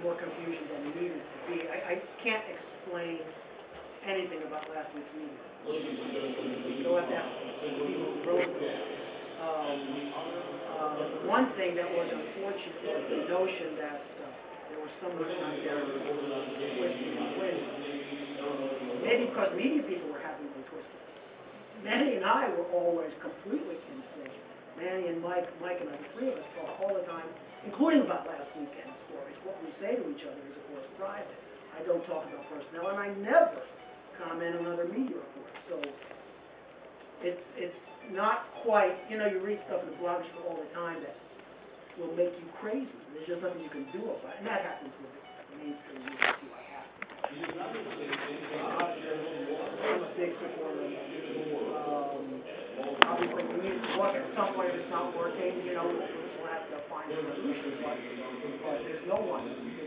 more confusion than needed to be. I can't explain anything about last week's meeting. You'll have to ask people who wrote it. One thing that was unfortunate was the notion that there was someone out there twisting and winning. Maybe because media people were having them twisted. Manny and I were always completely in sync. Manny and Mike and I, the three of us talk all the time, including about last weekend's stories. What we say to each other is, of course, private. I don't talk about personnel, and I never comment on other media reports. So it's not quite, you read stuff in the blogosphere all the time that will make you crazy. There's just nothing you can do about it. And that happens with the mainstream media too, I have to. I'm a big supporter of it. Obviously, we need to look at some point if it's not working, we'll have to find a solution, but there's no one